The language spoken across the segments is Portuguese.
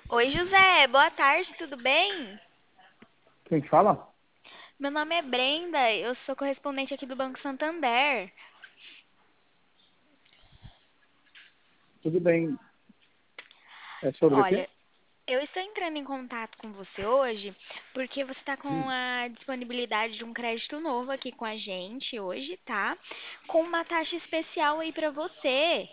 Oi, José, boa tarde, tudo bem? Quem fala? Meu nome é Brenda, eu sou correspondente aqui do Banco Santander. Tudo bem. É sobre o quê? Olha, eu estou entrando em contato com você hoje porque você está com Hum, a disponibilidade de um crédito novo aqui com a gente hoje, tá? Com uma taxa especial aí para você,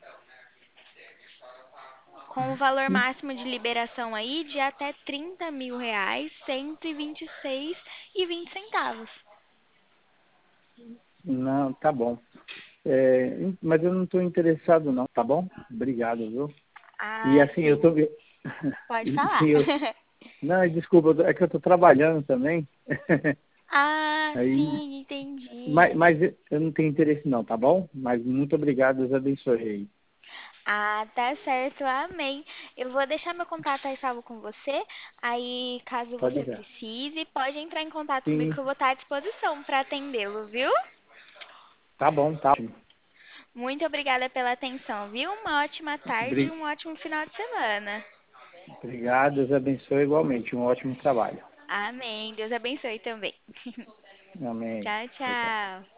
com o valor hum, máximo de liberação aí de até R$ 30.000, 126,20 centavos. Não, tá bom. Mas eu não estou interessado não, tá bom? Obrigado, viu? E Ah, assim, eu tô... sim, pode Sim, falar. Não, desculpa, é que eu estou trabalhando também. Ah, Aí, sim, entendi. mas eu não tenho interesse não, tá bom? Mas muito obrigado, Deus abençoe aí. Ah, tá certo, amém. Eu vou deixar meu contato aí salvo com você. Aí, caso Pode você deixar. precise, pode entrar em contato comigo Sim, que eu vou estar à disposição para atendê-lo, viu? tá bom, tá ótimo. Muito obrigada pela atenção, viu? Uma ótima tarde e Obri- um ótimo final de semana. Obrigado, Deus abençoe igualmente. Um ótimo trabalho. Amém. Deus abençoe também. Amém. Tchau, Tchau, tchau. tchau.